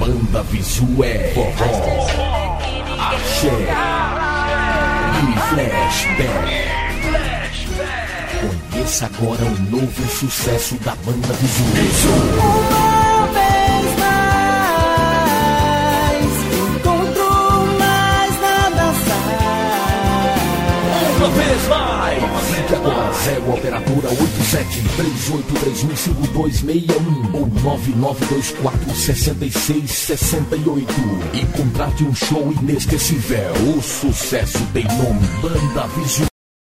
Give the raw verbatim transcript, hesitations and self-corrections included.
Banda Visu é forró, axé e flashback. Conheça agora o novo sucesso da Banda Visu. Uma vez mais, encontro mais nada sai. Uma vez mais! Ligue agora, zero operadora oito sete três oito três um cinco dois seis um ou nove nove dois quatro seis seis seis oito e contrate um show inesquecível. O sucesso tem nome, Banda Visu.